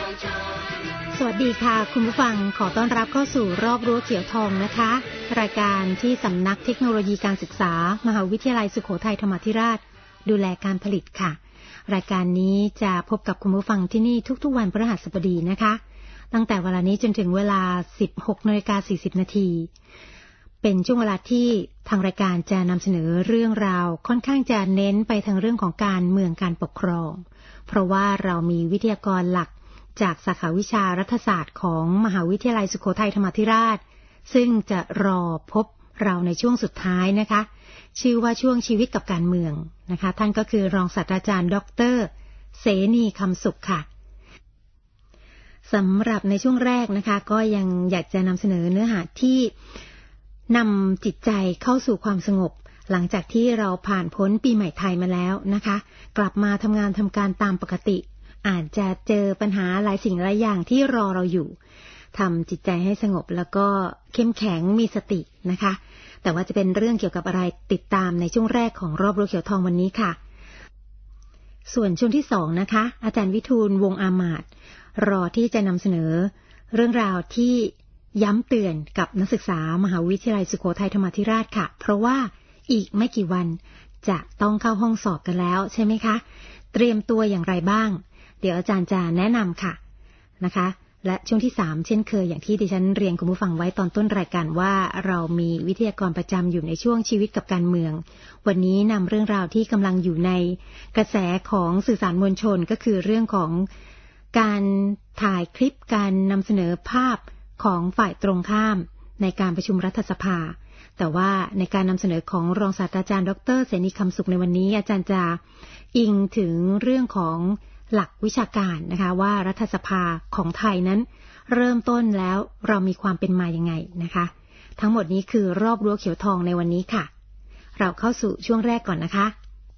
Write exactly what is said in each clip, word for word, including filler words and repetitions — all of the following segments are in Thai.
สวัสดีค่ะคุณผู้ฟังขอต้อนรับเข้าสู่รอบรั้วเขียวทองนะคะรายการที่สำนักเทคโนโลยีการศึกษามหาวิทยาลัยสุโขทัยธรรมาธิราชดูแลการผลิตค่ะรายการนี้จะพบกับคุณผู้ฟังที่นี่ทุกๆวันพฤหัสบดีนะคะตั้งแต่เวลานี้จนถึงเวลา สิบหกนาฬิกาสี่สิบนาทีเป็นช่วงเวลาที่ทางรายการจะนำเสนอเรื่องราวค่อนข้างจะเน้นไปทางเรื่องของการเมืองการปกครองเพราะว่าเรามีวิทยากรหลักจากสาขาวิชารัฐศาสตร์ของมหาวิทยาลัยสุโขทัยธรรมาธิราชซึ่งจะรอพบเราในช่วงสุดท้ายนะคะชื่อว่าช่วงชีวิตกับการเมืองนะคะท่านก็คือรองศาสตราจารย์ดร.เสนีคำสุขค่ะสำหรับในช่วงแรกนะคะก็ยังอยากจะนำเสนอเนื้อหาที่นำจิตใจเข้าสู่ความสงบหลังจากที่เราผ่านพ้นปีใหม่ไทยมาแล้วนะคะกลับมาทำงานทำการตามปกติอาจจะเจอปัญหาหลายสิ่งหลายอย่างที่รอเราอยู่ทำจิตใจให้สงบแล้วก็เข้มแข็งมีสตินะคะแต่ว่าจะเป็นเรื่องเกี่ยวกับอะไรติดตามในช่วงแรกของรอบรั้วเขียวทองวันนี้ค่ะส่วนช่วงที่สองนะคะอาจารย์วิทูลวงศ์อามาตย์รอที่จะนำเสนอเรื่องราวที่ย้ำเตือนกับนักศึกษามหาวิทยาลัยสุโขทัยธรรมาธิราชค่ะเพราะว่าอีกไม่กี่วันจะต้องเข้าห้องสอบกันแล้วใช่ไหมคะเตรียมตัวอย่างไรบ้างเดี๋ยวอาจารย์จะแนะนำค่ะนะคะและช่วงที่สามเช่นเคยอย่างที่ดิฉันเรียนคุณผู้ฟังไว้ตอนต้นรายการว่าเรามีวิทยากรประจำอยู่ในช่วงชีวิตกับการเมืองวันนี้นำเรื่องราวที่กำลังอยู่ในกระแสของสื่อสารมวลชนก็คือเรื่องของการถ่ายคลิปการนำเสนอภาพของฝ่ายตรงข้ามในการประชุมรัฐสภาแต่ว่าในการนำเสนอของรองศาสตราจารย์ดร.เสนีคำสุขในวันนี้อาจารย์จะอิงถึงเรื่องของหลักวิชาการนะคะว่ารัฐสภาของไทยนั้นเริ่มต้นแล้วเรามีความเป็นมายังไงนะคะทั้งหมดนี้คือรอบรั้วเขียวทองในวันนี้ค่ะเราเข้าสู่ช่วงแรกก่อนนะคะ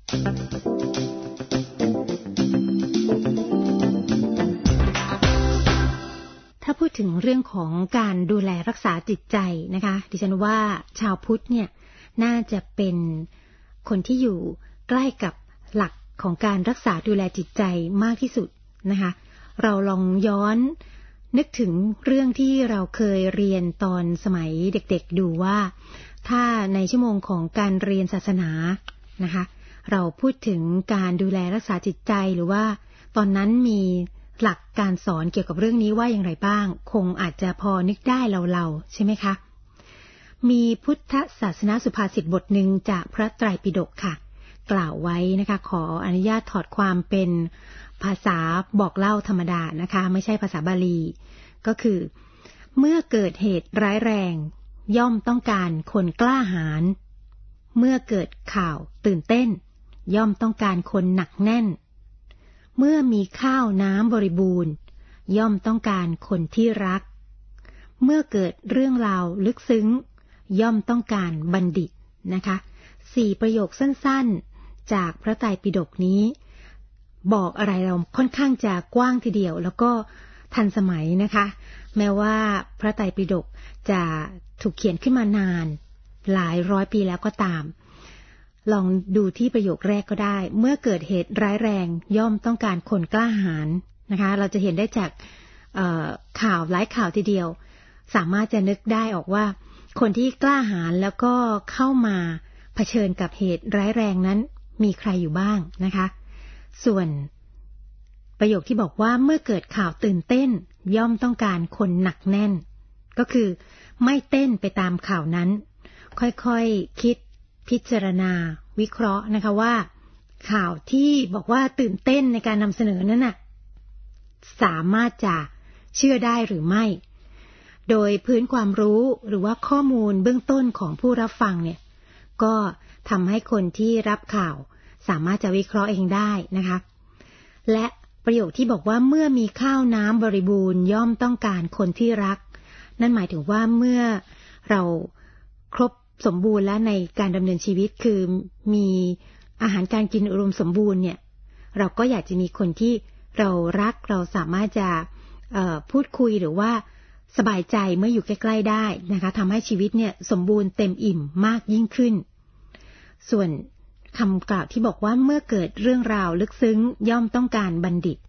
ถ้าพูดถึงเรื่องของการดูแลรักษาจิตใจนะคะดิฉันว่าชาวพุทธเนี่ยน่าจะเป็นคนที่อยู่ใกล้กับหลักของการรักษาดูแลจิตใจมากที่สุดนะคะเราลองย้อนนึกถึงเรื่องที่เราเคยเรียนตอนสมัยเด็กๆดูว่าถ้าในชั่วโมงของการเรียนศาสนานะคะเราพูดถึงการดูแลรักษาจิตใจหรือว่าตอนนั้นมีหลักการสอนเกี่ยวกับเรื่องนี้ว่าอย่างไรบ้างคงอาจจะพอนึกได้เราๆใช่ไหมคะมีพุทธศาสนาสุภาษิตบทหนึ่งจากพระไตรปิฎกค่ะกล่าวไว้นะคะขออนุญาตถอดความเป็นภาษาบอกเล่าธรรมดานะคะไม่ใช่ภาษาบาลีก็คือเมื่อเกิดเหตุร้ายแรงย่อมต้องการคนกล้าหาญเมื่อเกิดข่าวตื่นเต้นย่อมต้องการคนหนักแน่นเมื่อมีข้าวน้ำบริบูรณ์ย่อมต้องการคนที่รักเมื่อเกิดเรื่องราวลึกซึ้งย่อมต้องการบัณฑิตนะคะสี่ประโยคสั้นๆจากพระไตรปิฎกนี้บอกอะไรเราค่อนข้างจะกว้างทีเดียวแล้วก็ทันสมัยนะคะแม้ว่าพระไตรปิฎกจะถูกเขียนขึ้นมานานหลายร้อยปีแล้วก็ตามลองดูที่ประโยคแรกก็ได้เมื่อเกิดเหตุร้ายแรงย่อมต้องการคนกล้าหาญนะคะเราจะเห็นได้จากข่าวหลายข่าวทีเดียวสามารถจะนึกได้ออกว่าคนที่กล้าหาญแล้วก็เข้ามาเผชิญกับเหตุร้ายแรงนั้นมีใครอยู่บ้างนะคะส่วนประโยคที่บอกว่าเมื่อเกิดข่าวตื่นเต้นย่อมต้องการคนหนักแน่นก็คือไม่เต้นไปตามข่าวนั้นค่อยๆ ค, คิดพิจารณาวิเคราะห์นะคะว่าข่าวที่บอกว่าตื่นเต้นในการนำเสนอนั้นน่ะสามารถจะเชื่อได้หรือไม่โดยพื้นความรู้หรือว่าข้อมูลเบื้องต้นของผู้รับฟังเนี่ยก็ทำให้คนที่รับข่าวสามารถจะวิเคราะห์เองได้นะคะและประโยคที่บอกว่าเมื่อมีข้าวน้ำบริบูรณ์ย่อมต้องการคนที่รักนั่นหมายถึงว่าเมื่อเราครบสมบูรณ์และในการดำเนินชีวิตคือมีอาหารการกินอุดมสมบูรณ์เนี่ยเราก็อยากจะมีคนที่เรารักเราสามารถจะพูดคุยหรือว่าสบายใจเมื่ออยู่ใกล้ๆได้นะคะทำให้ชีวิตเนี่ยสมบูรณ์เต็มอิ่มมากยิ่งขึ้นส่วนคำกล่าวที่บอกว่าเมื่อเกิดเรื่องราวลึกซึ้งย่อมต้องการบัณฑิต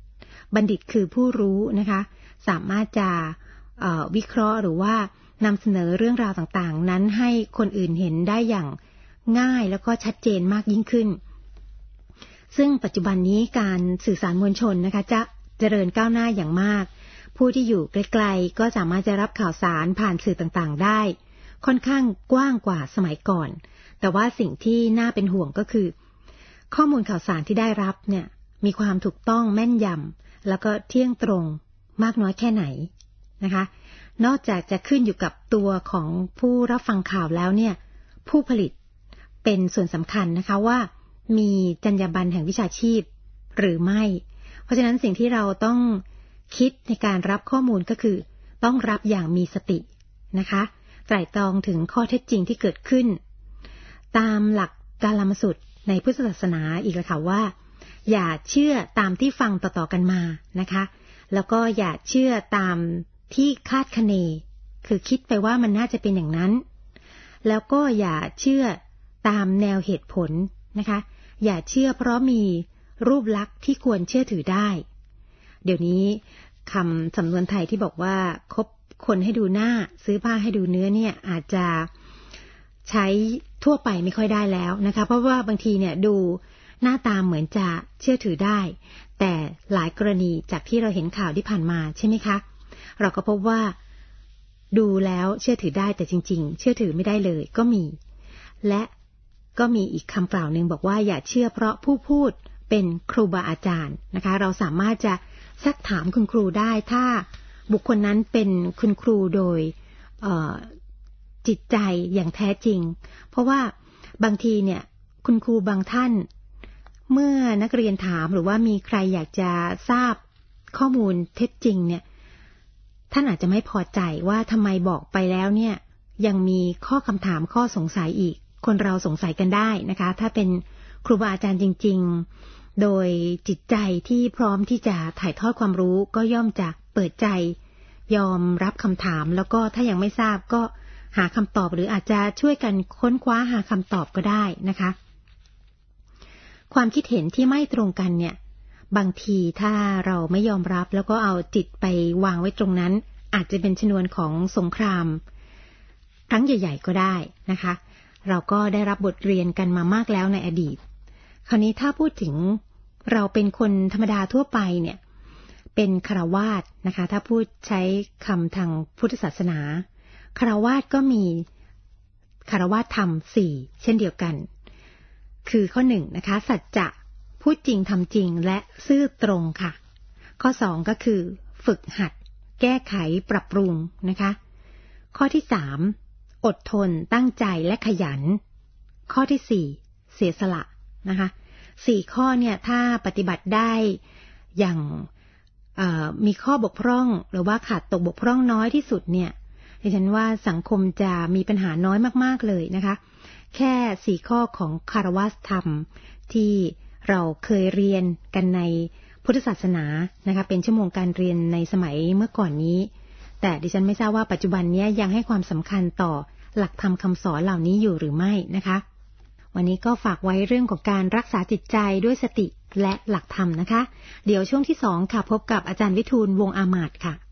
บัณฑิตคือผู้รู้นะคะสามารถจะวิเคราะห์หรือว่านำเสนอเรื่องราวต่างๆนั้นให้คนอื่นเห็นได้อย่างง่ายแล้วก็ชัดเจนมากยิ่งขึ้นซึ่งปัจจุบันนี้การสื่อสารมวลชนนะคะจะเจริญก้าวหน้าอย่างมากผู้ที่อยู่ไกลๆก็สามารถจะรับข่าวสารผ่านสื่อต่างๆได้ค่อนข้างกว้างกว่าสมัยก่อนแต่ว่าสิ่งที่น่าเป็นห่วงก็คือข้อมูลข่าวสารที่ได้รับเนี่ยมีความถูกต้องแม่นยำแล้วก็เที่ยงตรงมากน้อยแค่ไหนนะคะนอกจากจะขึ้นอยู่กับตัวของผู้รับฟังข่าวแล้วเนี่ยผู้ผลิตเป็นส่วนสำคัญนะคะว่ามีจรรยาบรรณแห่งวิชาชีพหรือไม่เพราะฉะนั้นสิ่งที่เราต้องคิดในการรับข้อมูลก็คือต้องรับอย่างมีสตินะคะไตร่ตรองถึงข้อเท็จจริงที่เกิดขึ้นตามหลักกาลามสูตรในพุทธศาสนาอีกแล้วค่ะว่าอย่าเชื่อตามที่ฟังต่อๆกันมานะคะแล้วก็อย่าเชื่อตามที่คาดคะเนคือคิดไปว่ามันน่าจะเป็นอย่างนั้นแล้วก็อย่าเชื่อตามแนวเหตุผลนะคะอย่าเชื่อเพราะมีรูปลักษณ์ที่ควรเชื่อถือได้เดี๋ยวนี้คำสำนวนไทยที่บอกว่าคบคนให้ดูหน้าซื้อผ้าให้ดูเนื้อเนี่ยอาจจะใช้ทั่วไปไม่ค่อยได้แล้วนะคะเพราะว่าบางทีเนี่ยดูหน้าตาเหมือนจะเชื่อถือได้แต่หลายกรณีจากที่เราเห็นข่าวที่ผ่านมาใช่ไหมคะเราก็พบว่าดูแล้วเชื่อถือได้แต่จริงๆเชื่อถือไม่ได้เลยก็มีและก็มีอีกคำกล่าวหนึ่งบอกว่าอย่าเชื่อเพราะผู้พูดเป็นครูบาอาจารย์นะคะเราสามารถจะซักถามคุณครูได้ถ้าบุคคลนั้นเป็นคุณครูโดยจิตใจอย่างแท้จริงเพราะว่าบางทีเนี่ยคุณครูบางท่านเมื่อนักเรียนถามหรือว่ามีใครอยากจะทราบข้อมูลเท็จจริงเนี่ยท่านอาจจะไม่พอใจว่าทำไมบอกไปแล้วเนี่ยยังมีข้อคำถามข้อสงสัยอีกคนเราสงสัยกันได้นะคะถ้าเป็นครูบาอาจารย์จริงๆโดยจิตใจที่พร้อมที่จะถ่ายทอดความรู้ก็ย่อมจะเปิดใจยอมรับคำถามแล้วก็ถ้ายังไม่ทราบก็หาคำตอบหรืออาจจะช่วยกันค้นคว้าหาคำตอบก็ได้นะคะความคิดเห็นที่ไม่ตรงกันเนี่ยบางทีถ้าเราไม่ยอมรับแล้วก็เอาจิตไปวางไว้ตรงนั้นอาจจะเป็นชนวนของสงครามครั้งใหญ่ๆก็ได้นะคะเราก็ได้รับบทเรียนกันมามากแล้วในอดีตคราวนี้ถ้าพูดถึงเราเป็นคนธรรมดาทั่วไปเนี่ยเป็นฆราวาสนะคะถ้าพูดใช้คำทางพุทธศาสนาฆราวาสก็มีฆราวาสธรรมสี่เช่นเดียวกันคือข้อหนึ่งนะคะสัจจะพูดจริงทำจริงและซื่อตรงค่ะข้อสองก็คือฝึกหัดแก้ไขปรับปรุงนะคะข้อที่สามอดทนตั้งใจและขยันข้อที่สี่เสียสละนะคะสี่ข้อเนี่ยถ้าปฏิบัติได้อย่างมีข้อบกพร่องหรือว่าขาดตกบกพร่องน้อยที่สุดเนี่ยดิฉันว่าสังคมจะมีปัญหาน้อยมากๆเลยนะคะแค่สี่ข้อของคารวะธรรมที่เราเคยเรียนกันในพุทธศาสนานะคะเป็นชั่วโมงการเรียนในสมัยเมื่อก่อนนี้แต่ดิฉันไม่ทราบว่าปัจจุบันนี้ยังให้ความสำคัญต่อหลักธรรมคำสอนเหล่านี้อยู่หรือไม่นะคะวันนี้ก็ฝากไว้เรื่องของการรักษาจิตใจด้วยสติและหลักธรรมนะคะเดี๋ยวช่วงที่สองค่ะพบกับอาจารย์วิทูลวงศ์อามาตย์ค่ะ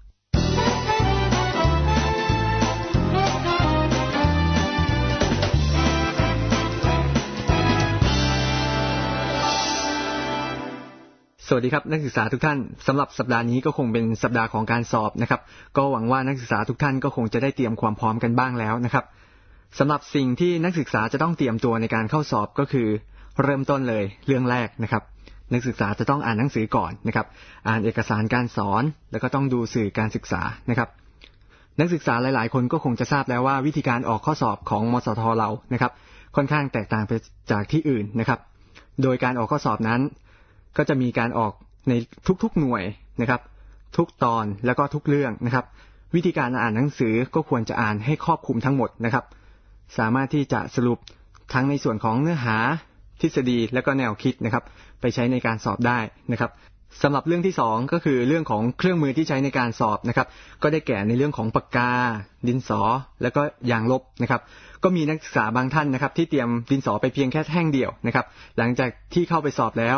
สวัสดีครับนักศึกษาทุกท่านสำหรับสัปดาห์นี้ก็คงเป็นสัปดาห์ของการสอบนะครับก็หวังว่านักศึกษาทุกท่านก็คงจะได้เตรียมความพร้อมกันบ้างแล้วนะครับสำหรับสิ่งที่นักศึกษาจะต้องเตรียมตัวในการเข้าสอบก็คือเริ่มต้นเลยเรื่องแรกนะครับนักศึกษาจะต้องอ่านหนังสือก่อนนะครับอ่านเอกสารการสอนแล้วก็ต้องดูสื่อการศึกษานะครับนักศึกษาหลายๆคนก็คงจะทราบแล้วว่าวิธีการออกข้อสอบของมสท.เรานะครับค่อนข้างแตกต่างไปจากที่อื่นนะครับโดยการออกข้อสอบนั้นก็จะมีการออกในทุกๆหน่วยนะครับทุกตอนแล้วก็ทุกเรื่องนะครับวิธีการอ่านหนังสือก็ควรจะอ่านให้ครอบคลุมทั้งหมดนะครับสามารถที่จะสรุปทั้งในส่วนของเนื้อหาทฤษฎีและก็แนวคิดนะครับไปใช้ในการสอบได้นะครับสำหรับเรื่องที่สองก็คือเรื่องของเครื่องมือที่ใช้ในการสอบนะครับก็ได้แก่ในเรื่องของปากกาดินสอแล้วก็ยางลบนะครับก็มีนักศึกษาบางท่านนะครับที่เตรียมดินสอไปเพียงแค่แท่งเดียวนะครับหลังจากที่เข้าไปสอบแล้ว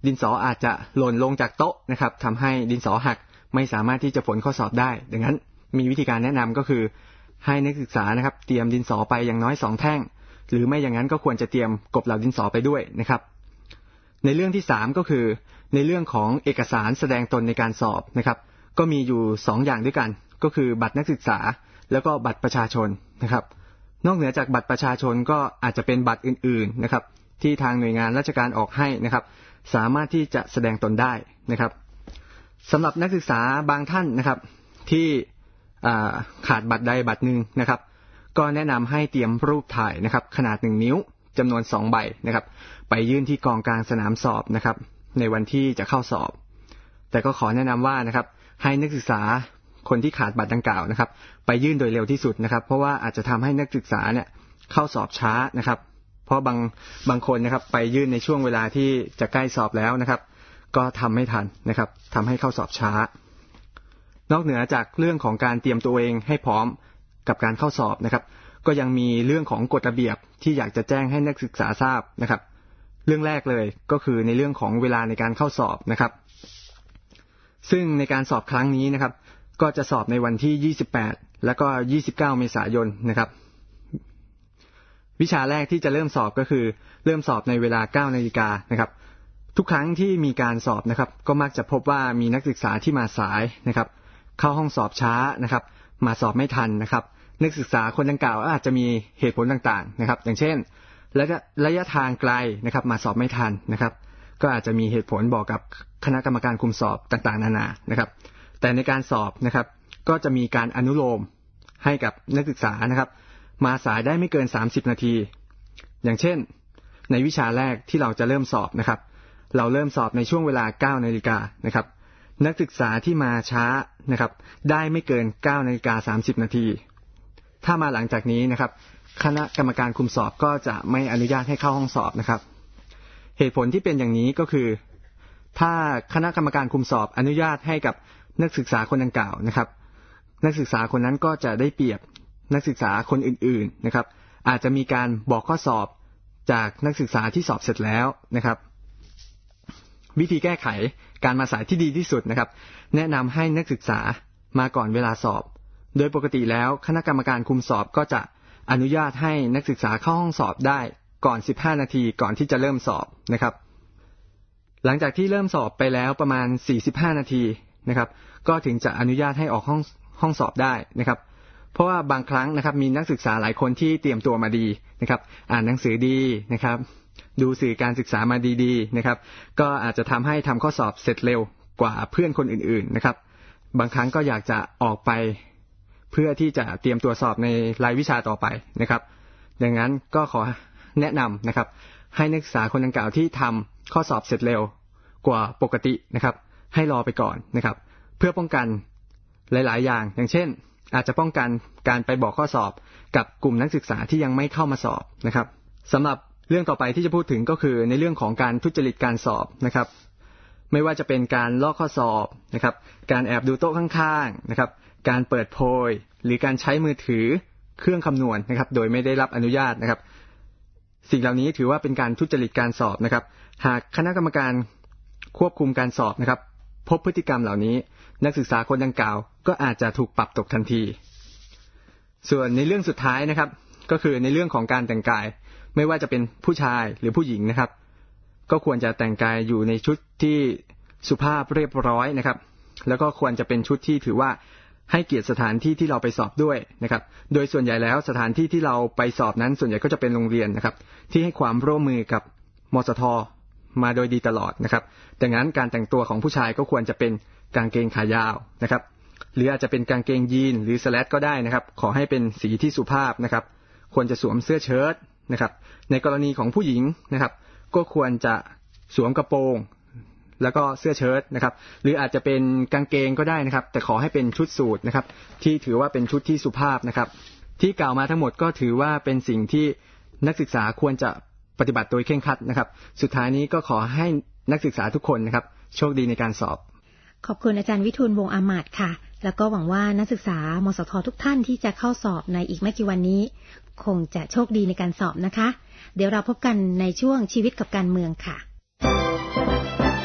ดินสออาจจะหล่นลงจากโต๊ะนะครับทำให้ดินสอหักไม่สามารถที่จะฝนข้อสอบได้ดังนั้นมีวิธีการแนะนำก็คือให้นักศึกษานะครับเตรียมดินสอไปอย่างน้อยสองแท่งหรือไม่อย่างนั้นก็ควรจะเตรียมกบเหล่าดินสอไปด้วยนะครับในเรื่องที่สามก็คือในเรื่องของเอกสารแสดงตนในการสอบนะครับก็มีอยู่สองอย่างด้วยกันก็คือบัตรนักศึกษาแล้วก็บัตรประชาชนนะครับนอกเหนือจากบัตรประชาชนก็อาจจะเป็นบัตรอื่นๆนะครับที่ทางหน่วยงานราชการออกให้นะครับสามารถที่จะแสดงตนได้นะครับสำหรับนักศึกษาบางท่านนะครับที่ขาดบัตรใดบัตรหนึ่งนะครับก็แนะนำให้เตรียมรูปถ่ายนะครับขนาดหนึ่งนิ้วจำนวนสองใบนะครับไปยื่นที่กองกลางสนามสอบนะครับในวันที่จะเข้าสอบแต่ก็ขอแนะนำว่านะครับให้นักศึกษาคนที่ขาดบัตรดังกล่าวนะครับไปยื่นโดยเร็วที่สุดนะครับเพราะว่าอาจจะทำให้นักศึกษาเนี่ยเข้าสอบช้านะครับเพราะบางบางคนนะครับไปยื่นในช่วงเวลาที่จะใกล้สอบแล้วนะครับก็ทำไม่ทันนะครับทำให้เข้าสอบช้านอกเหนือจากเรื่องของการเตรียมตัวเองให้พร้อมกับการเข้าสอบนะครับก็ยังมีเรื่องของกฎระเบียบที่อยากจะแจ้งให้นักศึกษาทราบนะครับเรื่องแรกเลยก็คือในเรื่องของเวลาในการเข้าสอบนะครับซึ่งในการสอบครั้งนี้นะครับก็จะสอบในวันที่ยี่สิบแปดแล้วก็ยี่สิบเก้าเมษายนนะครับวิชาแรกที่จะเริ่มสอบก็คือเริ่มสอบในเวลา เก้านาฬิกานะครับทุกครั้งที่มีการสอบนะครับก็มักจะพบว่ามีนักศึกษาที่มาสายนะครับเข้าห้องสอบช้านะครับมาสอบไม่ทันนะครับนักศึกษาคนดังกล่าวอาจจะมีเหตุผลต่างๆนะครับอย่างเช่นระยะระยะทางไกลนะครับมาสอบไม่ทันนะครับก็อาจจะมีเหตุผลบอกกับคณะกรรมการคุมสอบต่างๆนานานะครับแต่ในการสอบนะครับก็จะมีการอนุโลมให้กับนักศึกษานะครับมาสายได้ไม่เกินสามสิบนาทีอย่างเช่นในวิชาแรกที่เราจะเริ่มสอบนะครับเราเริ่มสอบในช่วงเวลา เก้านาฬิกานะครับนักศึกษาที่มาช้านะครับได้ไม่เกิน เก้านาฬิกาสามสิบนาทีถ้ามาหลังจากนี้นะครับคณะกรรมการคุมสอบก็จะไม่อนุญาตให้เข้าห้องสอบนะครับเหตุผลที่เป็นอย่างนี้ก็คือถ้าคณะกรรมการคุมสอบอนุญาตให้กับนักศึกษาคนดังกล่าวนะครับนักศึกษาคนนั้นก็จะได้เปรียบนักศึกษาคนอื่นๆนะครับอาจจะมีการบอกข้อสอบจากนักศึกษาที่สอบเสร็จแล้วนะครับวิธีแก้ไขการมาสายที่ดีที่สุดนะครับแนะนำให้นักศึกษามาก่อนเวลาสอบโดยปกติแล้วคณะกรรมการคุมสอบก็จะอนุญาตให้นักศึกษาเข้าห้องสอบได้ก่อนสิบห้านาทีก่อนที่จะเริ่มสอบนะครับหลังจากที่เริ่มสอบไปแล้วประมาณสี่สิบห้านาทีนะครับก็ถึงจะอนุญาตให้ออกห้องห้องสอบได้นะครับเพราะว่าบางครั้งนะครับมีนักศึกษาหลายคนที่เตรียมตัวมาดีนะครับอ่านหนังสือดีนะครับดูสื่อการศึกษามาดีๆนะครับก็อาจจะทำให้ทำข้อสอบเสร็จเร็วกว่าเพื่อนคนอื่นๆนะครับบางครั้งก็อยากจะออกไปเพื่อที่จะเตรียมตัวสอบในรายวิชาต่อไปนะครับดังนั้นก็ขอแนะนำนะครับให้นักศึกษาคนดังกล่าวที่ทำข้อสอบเสร็จเร็วกว่าปกตินะครับให้รอไปก่อนนะครับเพื่อป้องกันหลายๆอย่างอย่างเช่นอาจจะป้องกันการไปบอกข้อสอบกับกลุ่มนักศึกษาที่ยังไม่เข้ามาสอบนะครับสำหรับเรื่องต่อไปที่จะพูดถึงก็คือในเรื่องของการทุจริตการสอบนะครับไม่ว่าจะเป็นการลอกข้อสอบนะครับการแอบดูโต๊ะข้างๆนะครับการเปิดโพยหรือการใช้มือถือเครื่องคำนวณนะครับโดยไม่ได้รับอนุญาตนะครับสิ่งเหล่านี้ถือว่าเป็นการทุจริตการสอบนะครับหากคณะกรรมการควบคุมการสอบนะครับพบพฤติกรรมเหล่านี้นักศึกษาคนดังกล่าวก็อาจจะถูกปรับตกทันทีส่วนในเรื่องสุดท้ายนะครับก็คือในเรื่องของการแต่งกายไม่ว่าจะเป็นผู้ชายหรือผู้หญิงนะครับก็ควรจะแต่งกายอยู่ในชุดที่สุภาพเรียบร้อยนะครับแล้วก็ควรจะเป็นชุดที่ถือว่าให้เกียรติสถานที่ที่เราไปสอบด้วยนะครับโดยส่วนใหญ่แล้วสถานที่ที่เราไปสอบนั้นส่วนใหญ่ก็จะเป็นโรงเรียนนะครับที่ให้ความร่วมมือกับมสท.มาโดยดีตลอดนะครับดังนั้นการแต่งตัวของผู้ชายก็ควรจะเป็นกางเกงขายาวนะครับหรืออาจจะเป็นกางเกงยีนหรือสแลตก็ได้นะครับขอให้เป็นสีที่สุภาพนะครับควรจะสวมเสื้อเชิ้ตนะครับในกรณีของผู้หญิงนะครับก็ควรจะสวมกระโปรงแล้วก็เสื้อเชิ้ตนะครับหรืออาจจะเป็นกางเกงก็ได้นะครับแต่ขอให้เป็นชุดสูทนะครับที่ถือว่าเป็นชุดที่สุภาพนะครับที่กล่าวมาทั้งหมดก็ถือว่าเป็นสิ่งที่นักศึกษาควรจะปฏิบัติโดยเคร่งครัดนะครับสุดท้ายนี้ก็ขอให้นักศึกษาทุกคนนะครับโชคดีในการสอบขอบคุณอาจารย์วิทูลวงศ์อามาตย์ค่ะแล้วก็หวังว่านักศึกษามสท.ทุกท่านที่จะเข้าสอบในอีกไม่กี่วันนี้คงจะโชคดีในการสอบนะคะเดี๋ยวเราพบกันในช่วงชีวิตกับการเมืองค่ะ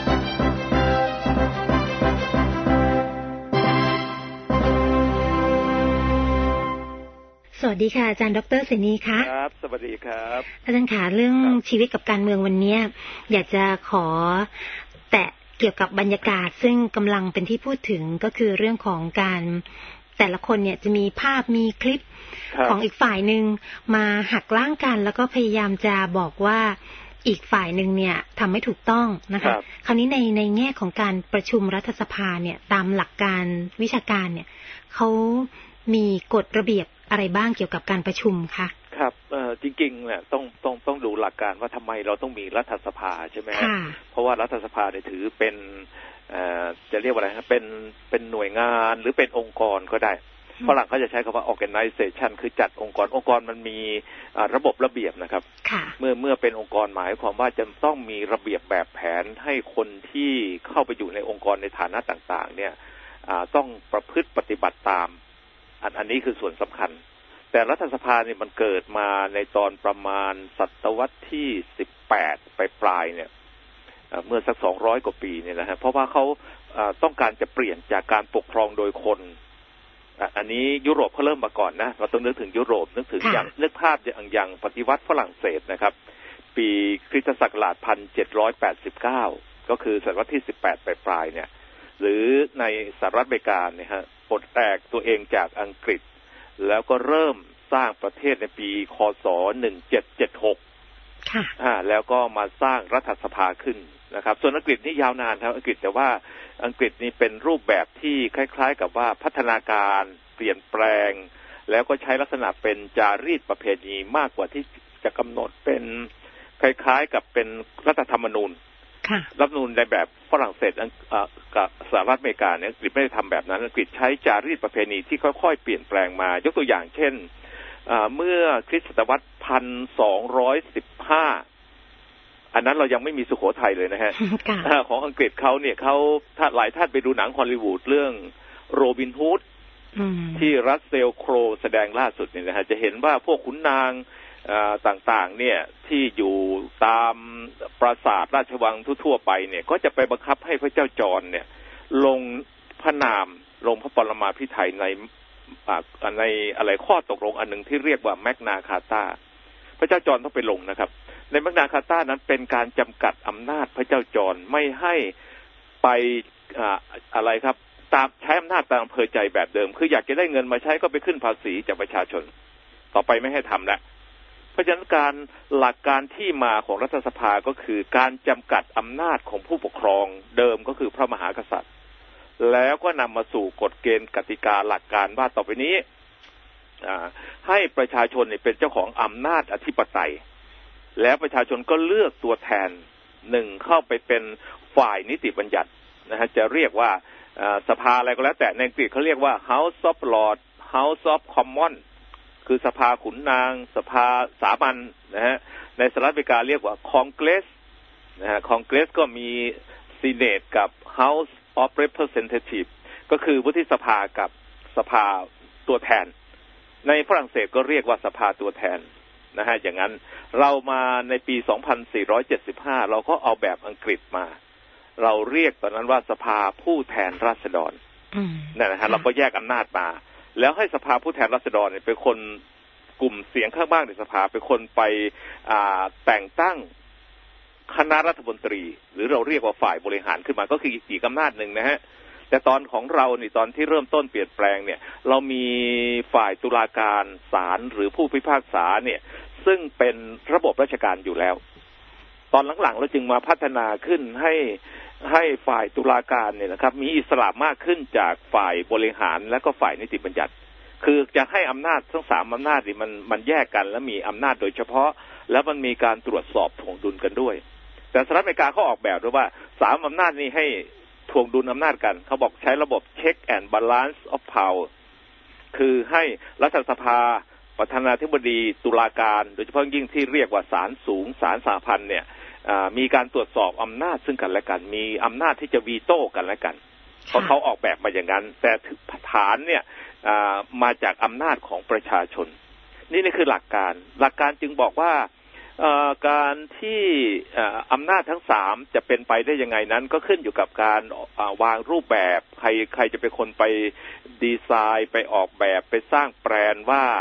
วัสดีค่ะอาจารย์ดร.เสนีค่ะครับสวัสดีครับอาจารย์ค่ะเรื่องชีวิตกับการเมืองวันนี้อยากจะขอแตะเกี่ยวกับบรรยากาศซึ่งกำลังเป็นที่พูดถึงก็คือเรื่องของการแต่ละคนเนี่ยจะมีภาพมีคลิปของอีกฝ่ายหนึ่งมาหักล้างกันแล้วก็พยายามจะบอกว่าอีกฝ่ายหนึ่งเนี่ยทำไม่ถูกต้องนะคะคราวนี้ในในแง่ของการประชุมรัฐสภาเนี่ยตามหลักการวิชาการเนี่ยเขามีกฎระเบียบอะไรบ้างเกี่ยวกับการประชุมคะครับเอ่อจริงๆเนี่ยต้องต้องต้องดูหลักการว่าทำไมเราต้องมีรัฐสภาใช่ไหมฮะเพราะว่ารัฐสภาเนี่ยถือเป็นเอ่อจะเรียกว่าอะไรครับเป็นเป็นหน่วยงานหรือเป็นองค์กรก็ได้ฝรั่งเขาจะใช้คำว่า organization คือจัดองค์กรองค์กรมันมีระบบระเบียบนะครับเมื่อเมื่อเป็นองค์กรหมายความว่าจะต้องมีระเบียบแบบแผนให้คนที่เข้าไปอยู่ในองค์กรในฐานะต่างๆเนี่ยต้องประพฤติปฏิบัติตามอันอันนี้คือส่วนสำคัญแต่รัฐสภาเนี่ยมันเกิดมาในตอนประมาณศตวรรษที่สิบแปดปลายๆเนี่ยเมื่อสักสองร้อยกว่าปีเนี่ยนะฮะเพราะว่าเขาต้องการจะเปลี่ยนจากการปกครองโดยคนอันนี้ยุโรปเขาเริ่มมาก่อนนะเราต้องนึกถึงยุโรปนึกถึงอย่างนึกภาพอย่างอย่างปฏิวัติฝรั่งเศสนะครับปีคริสตศักราชหนึ่งพันเจ็ดร้อยแปดสิบเก้าก็คือศตวรรษที่สิบแปดปลายๆเนี่ยหรือในสหรัฐอเมริกาเนี่ยฮะปลดแอกตัวเองจากอังกฤษแล้วก็เริ่มสร้างประเทศในปีคศหนึ่งเจ็ดเจ็ดหกค่ะอ่าแล้วก็มาสร้างรัฐสภาขึ้นนะครับส่วนอังกฤษนี่ยาวนานครับอังกฤษแต่ว่าอังกฤษนี่เป็นรูปแบบที่คล้ายๆกับว่าพัฒนาการเปลี่ยนแปลงแล้วก็ใช้ลักษณะเป็นจารีตประเพณีมากกว่าที่จะกำหนดเป็นคล้ายๆกับเป็นรัฐธรรมนูญรัฐธรรมนูญในแบบฝรั่งเศสกับสหรัฐอเมริกาเนี่ยอังกฤษไม่ได้ทำแบบนั้นอังกฤษใช้จารีตประเพณีที่ค่อยๆเปลี่ยนแปลงมายกตัวอย่างเช่นเมื่อคริสตศตวรรษหนึ่งพันสองร้อยสิบห้าอันนั้นเรายังไม่มีสุโขทัยเลยนะฮะ ของอังกฤษเขาเนี่ยเขาถ้าหลายท่านไปดูหนังฮอลลีวูดเรื่องโรบินฮูดที่รัสเซลโครแสดงล่าสุดเนี่ยนะฮะจะเห็นว่าพวกขุนนางต่างๆเนี่ยที่อยู่ตามปราสาทราชวังทั่วๆไปเนี่ยก็จะไปบังคับให้พระเจ้าจอห์นเนี่ยลงพระนามลงพระปรมาภิไธยในในอะไรข้อตกลงอันหนึ่งที่เรียกว่าแมกนาคาตาพระเจ้าจอห์นต้องไปลงนะครับในแมกนาคาตานั้นเป็นการจำกัดอำนาจพระเจ้าจอห์นไม่ให้ไปอ่าอะไรครับตามใช้อำนาจตามอำเภอใจแบบเดิมคืออยากจะได้เงินมาใช้ก็ไปขึ้นภาษีจากประชาชนต่อไปไม่ให้ทำแล้วเพราะฉะนั้นการหลักการที่มาของรัฐสภาก็คือการจำกัดอำนาจของผู้ปกครองเดิมก็คือพระมหากษัตริย์แล้วก็นำมาสู่กฎเกณฑ์กติกาหลักการว่าต่อไปนี้ให้ประชาชนเป็นเจ้าของอำนาจอธิปไตยแล้วประชาชนก็เลือกตัวแทนหนึ่งเข้าไปเป็นฝ่ายนิติบัญญัตินะฮะจะเรียกว่าสภาอะไรก็แล้วแต่ในอังกฤษเขาเรียกว่า House of Lords House of Commons คือสภาขุนนางสภาสามัญนะฮะในสหรัฐอเมริกาเรียกว่า Congress นะฮะ Congress ก็มี Senate กับ House of Representatives ก็คือวุฒิสภากับสภาตัวแทนในฝรั่งเศสก็เรียกว่าสภาตัวแทนนะฮะอย่างนั้นเรามาในปีสองพันสี่ร้อยเจ็ดสิบห้าเราก็เอาแบบอังกฤษมาเราเรียกตอนนั้นว่าสภาผู้แทนราษฎรนั่นนะฮะเราก็แยกอำนาจมาแล้วให้สภาผู้แทนราษฎรเนี่ยเป็นคนกลุ่มเสียงข้างบ้างในสภาเป็นคนไปแต่งตั้งคณะรัฐมนตรีหรือเราเรียกว่าฝ่ายบริหารขึ้นมาก็คืออีกอำนาจหนึ่งนะฮะแต่ตอนของเรานี่ตอนที่เริ่มต้นเปลี่ยนแปลงเนี่ยเรามีฝ่ายตุลาการศาลหรือผู้พิพากษาเนี่ยซึ่งเป็นระบบราชการอยู่แล้วตอนหลังๆเราจึงมาพัฒนาขึ้นให้ให้ฝ่ายตุลาการเนี่ยนะครับมีอิสระมากขึ้นจากฝ่ายบริหารและก็ฝ่ายนิติบัญญัติคือจะให้อำนาจทั้งสามอำนาจนี่มันมันแยกกันและมีอำนาจโดยเฉพาะแล้วมันมีการตรวจสอบถ่วงดุลกันด้วยแต่สหรัฐอเมริกาเขาออกแบบด้วยว่าสามอำนาจนี้ให้ถ่วงดุลอำนาจกันเขาบอกใช้ระบบ check and balance of power คือให้รัฐสภาประธานาธิบดีตุลาการโดยเฉพาะยิ่งที่เรียกว่าศาลสูงศาลสหพันธ์เนี่ยมีการตรวจสอบอำนาจซึ่งกันและกันมีอำนาจที่จะวีโต้กันและกันเพราะเขาออกแบบมาอย่างนั้นแต่ฐานเนี่ยมาจากอำนาจของประชาชนนี่นี่คือหลักการหลักการจึงบอกว่าการที่อำนาจทั้งสามจะเป็นไปได้ยังไงนั้นก็ขึ้นอยู่กับการวางรูปแบบใครใครจะเป็นคนไปดีไซน์ไปออกแบบไปสร้างแปลนว่า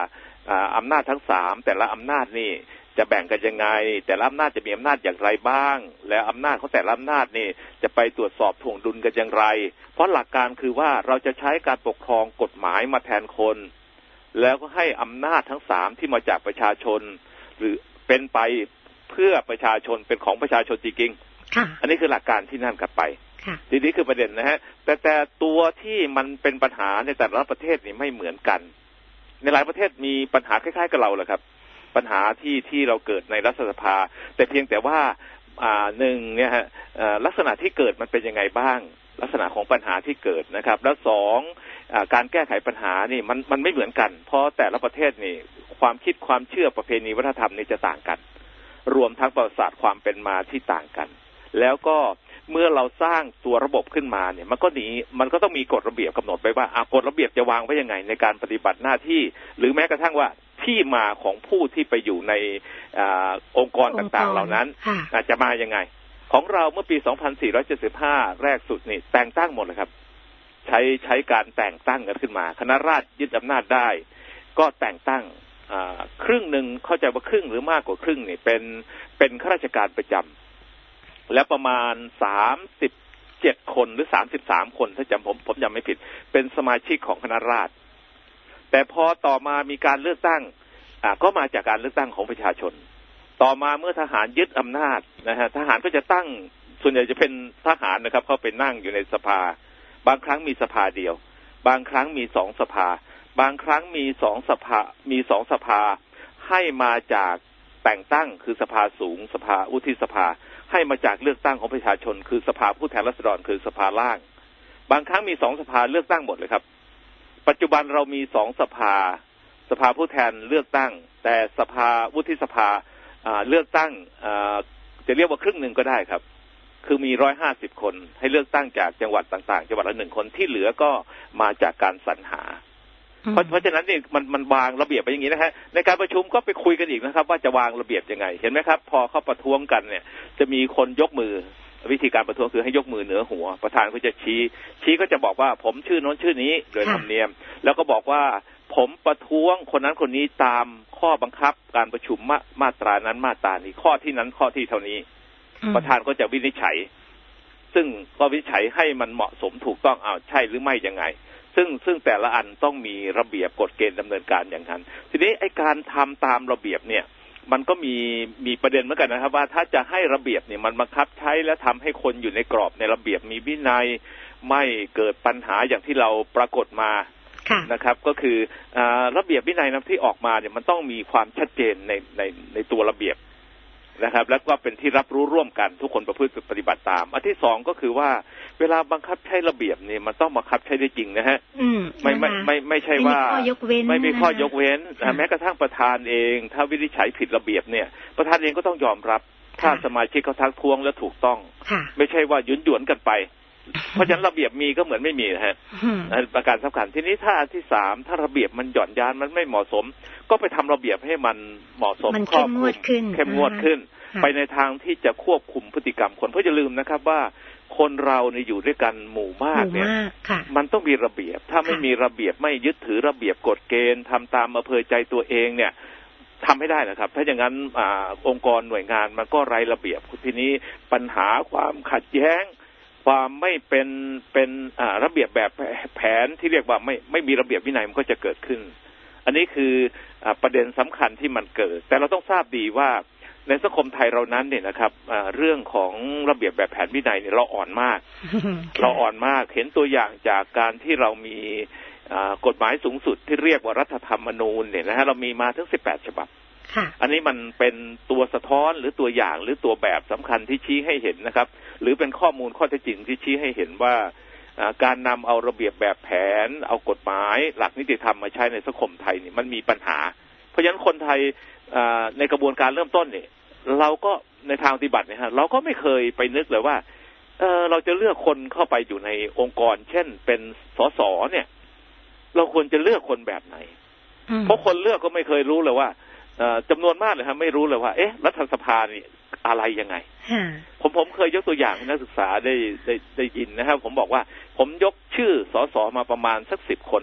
อำนาจทั้งสามแต่ละอำนาจนี่จะแบ่งกันยังไงแต่ละอำนาจจะมีอำนาจอย่างไรบ้างและอำนาจของแต่ละอำนาจนี่จะไปตรวจสอบถ่วงดุลกันอย่างไรเพราะหลักการคือว่าเราจะใช้การปกครองกฎหมายมาแทนคนแล้วก็ให้อำนาจทั้งสามที่มาจากประชาชนหรือเป็นไปเพื่อประชาชนเป็นของประชาชนจริงๆอันนี้คือหลักการที่นั่นกลับไปทีนี้คือประเด็นนะฮะแต่แต่ตัวที่มันเป็นปัญหาในแต่ละประเทศนี่ไม่เหมือนกันในหลายประเทศมีปัญหาคล้ายๆกับเราแหละครับปัญหาที่ที่เราเกิดในรัฐสภาแต่เพียงแต่ว่าอ่าหนึ่งเนี่ยฮะลักษณะที่เกิดมันเป็นยังไงบ้างลักษณะของปัญหาที่เกิดนะครับแล้วสองการแก้ไขปัญหานี่มันมันไม่เหมือนกันเพราะแต่ละประเทศนี่ความคิดความเชื่อประเพณีวัฒนธรรมนี่จะต่างกันรวมทั้งประวัติศาสตร์ความเป็นมาที่ต่างกันแล้วก็เมื่อเราสร้างตัวระบบขึ้นมาเนี่ยมันก็หนีมันก็ต้องมีกฎระเบียบกำหนดไว้ว่ากฎระเบียบจะวางไว้ยังไงในการปฏิบัติหน้าที่หรือแม้กระทั่งว่าที่มาของผู้ที่ไปอยู่ในอองค์กรต่างๆเหล่านั้นจะมายังไงของเราเมื่อปีสองพันสี่ร้อยเจ็ดสิบห้าแรกสุดนี่แต่งตั้งหมดเลยครับใช้ใช้การแต่งตั้งกันขึ้นมาคณะราษฎรยึดอำนาจได้ก็แต่งตั้งครึ่งหนึ่งเข้าใจว่าครึ่งหรือมากกว่าครึ่งนี่เป็นเป็นข้าราชการประจำและประมาณสามสิบเจ็ดคนหรือสามสิบสามคนถ้าจำผมผมจำไม่ผิดเป็นสมาชิกของคณะราษฎรแต่พอต่อมามีการเลือกตั้งก็มาจากการเลือกตั้งของประชาชนต่อมาเมื่อทหารยึดอำนาจนะฮะทหารก็จะตั้งส่วนใหญ่จะเป็นทหารนะครับเขาไปนั่งอยู่ในสภาบางครั้งมีสภาเดียวบางครั้งมีสองสภาบางครั้งมีสองสภามีสองสภาให้มาจากแต่งตั้งคือสภาสูงสภาวุฒิสภาให้มาจากเลือกตั้งของประชาชนคือสภาผู้แทนราษฎรคือสภาล่างบางครั้งมีสองสภาเลือกตั้งหมดเลยครับปัจจุบันเรามีสองสภาสภาผู้แทนเลือกตั้งแต่สภาวุฒิสภาเลือกตั้งจะเรียกว่าครึ่งหนึ่งก็ได้ครับคือมีร้อยห้าสิบคนให้เลือกตั้งจากจังหวัดต่างๆจังหวัดละหนึ่งคนที่เหลือก็มาจากการสรรหาเพราะเพราะฉะนั้นนี่มันมันวางระเบียบไปอย่างนี้นะฮะในการประชุมก็ไปคุยกันอีกนะครับว่าจะวางระเบียบยังไงเห็นไหมครับพอเขาประท้วงกันเนี่ยจะมีคนยกมือวิธีการประท้วงคือให้ยกมือเหนือหัวประธานก็จะชี้ชี้ก็จะบอกว่าผมชื่อโน้นชื่อนี้โดยธรรมเนียมแล้วก็บอกว่าผมประท้วงคนนั้นคนนี้ตามข้อบังคับการประชุมมามาตรานั้นมาตรานี้ข้อที่นั้นข้อที่เท่านี้ประธานก็จะวินิจฉัยซึ่งก็วินิจฉัยให้มันเหมาะสมถูกต้องเอาใช่หรือไม่ยังไงซึ่งซึ่งแต่ละอันต้องมีระเบียบกฎเกณฑ์ดำเนินการอย่างนั้นทีนี้ไอ้การทำตามระเบียบเนี่ยมันก็มีมีประเด็นเหมือนกันนะครับว่าถ้าจะให้ระเบียบเนี่ยมันบังคับใช้และทำให้คนอยู่ในกรอบในระเบียบมีวินัยไม่เกิดปัญหาอย่างที่เราปรากฏมานะครับก็คือระเบียบวินัยที่ออกมาเนี่ยมันต้องมีความชัดเจนในในในตัวระเบียบนะครับแล้วก็เป็นที่รับรู้ร่วมกันทุกคนประพฤติปฏิบัติตามอันที่สองก็คือว่าเวลาบังคับใช้ระเบียบเนี่ยมันต้องบังคับใช้ได้จริงนะฮะไม่ไม่ไม่ไม่ใช่ว่าไม่มีข้อยกเว้นแม้กระทั่งประธานเองถ้าวินิจฉัยผิดระเบียบเนี่ยประธานเองก็ต้องยอมรับถ้าสมาชิกเขาทักท้วงและถูกต้องไม่ใช่ว่าหยุนหยวนกันไปเพราะฉะนั้นระเบียบมีก็เหมือนไม่มีนะฮะประการสำคัญทีนี้ถ้าอันที่สามถ้าระเบียบมันหย่อนยานมันไม่เหมาะสมก็ไปทำระเบียบให้มันเหมาะสมครอบคลุมเข้มงวดขึ้นไปในทางที่จะควบคุมพฤติกรรมคนเพราะอย่าลืมนะครับว่าคนเราเนี่ยอยู่ด้วยกันหมู่มากเนี่ยมันต้องมีระเบียบถ้าไม่มีระเบียบไม่ยึดถือระเบียบกฎเกณฑ์ทำตามอำเภอใจตัวเองเนี่ยทำไม่ได้นะครับถ้าอย่างนั้นอองค์กรหน่วยงานมันก็ไร้ระเบียบทีนี้ปัญหาความขัดแย้งความไม่เป็นเป็นระเบียบแบบแผนที่เรียกว่าไม่ไม่มีระเบียบวินัยมันก็จะเกิดขึ้นอันนี้คือประเด็นสำคัญที่มันเกิดแต่เราต้องทราบดีว่าในสังคมไทยเรานั้นเนี่ยนะครับเรื่องของระเบียบแบบแผนวินัยเนี่ยเราอ่อนมาก เราอ่อนมากเห็นตัวอย่างจากการที่เรามีกฎหมายสูงสุดที่เรียกว่ารัฐธรรมนูญเนี่ยนะฮะเรามีมาถึงสิบแปดฉบับอันนี้มันเป็นตัวสะท้อนหรือตัวอย่างหรือตัวแบบสำคัญที่ชี้ให้เห็นนะครับหรือเป็นข้อมูลข้อเท็จจริงที่ชี้ให้เห็นว่าการนำเอาระเบียบแบบแผนเอากฎหมายหลักนิติธรรมมาใช้ในสังคมไทยนี่มันมีปัญหาเพราะฉะนั้นคนไทยในกระบวนการเริ่มต้นเนี่ยเราก็ในทางปฏิบัติเนี่ยฮะเราก็ไม่เคยไปนึกเลยว่าเออเราจะเลือกคนเข้าไปอยู่ในองค์กรเช่นเป็นสสเนี่ยเราควรจะเลือกคนแบบไหนเพราะคนเลือกก็ไม่เคยรู้เลยว่าจำนวนมากเลยครับไม่รู้เลยว่าเอ๊ะรัฐสภานี่อะไรยังไงผมผมเคยยกตัวอย่างให้นักศึกษาได้ได้ได้ยินนะครับผมบอกว่าผมยกชื่อสสมาประมาณสักสิบคน